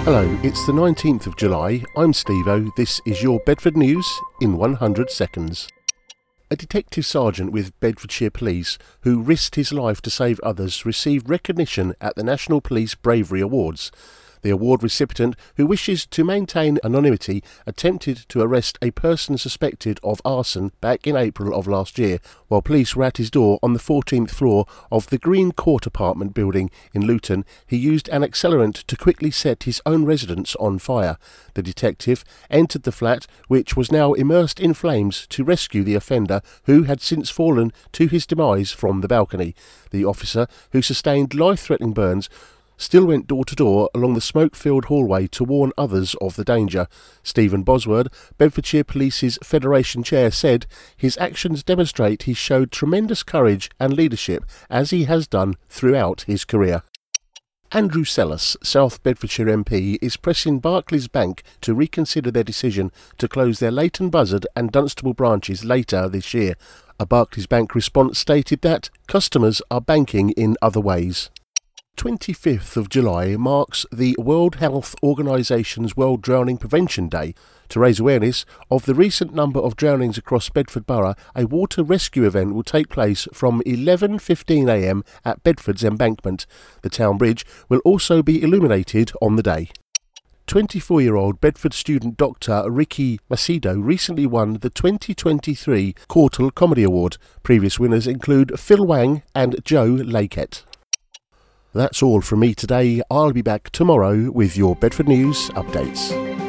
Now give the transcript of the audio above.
Hello, it's the 19th of July. I'm Steve-O. This is your Bedford News in 100 seconds. A detective sergeant with Bedfordshire Police, who risked his life to save others, received recognition at the National Police Bravery Awards. The award recipient, who wishes to maintain anonymity, attempted to arrest a person suspected of arson back in April of last year, while police were at his door on the 14th floor of the Green Court apartment building in Luton. He used an accelerant to quickly set his own residence on fire. The detective entered the flat, which was now immersed in flames, to rescue the offender, who had since fallen to his demise from the balcony. The officer, who sustained life-threatening burns, still went door to door along the smoke-filled hallway to warn others of the danger. Stephen Bosworth, Bedfordshire Police's Federation Chair, said his actions demonstrate he showed tremendous courage and leadership, as he has done throughout his career. Andrew Sellis, South Bedfordshire MP, is pressing Barclays Bank to reconsider their decision to close their Leighton Buzzard and Dunstable branches later this year. A Barclays Bank response stated that customers are banking in other ways. 25th of July marks the World Health Organisation's World Drowning Prevention Day. To raise awareness of the recent number of drownings across Bedford Borough, a water rescue event will take place from 11:15 a.m. at Bedford's Embankment. The town bridge will also be illuminated on the day. 24-year-old Bedford student Dr. Ricky Macedo recently won the 2023 Courtauld Comedy Award. Previous winners include Phil Wang and Joe Lakett. That's all from me today. I'll be back tomorrow with your Bedford News updates.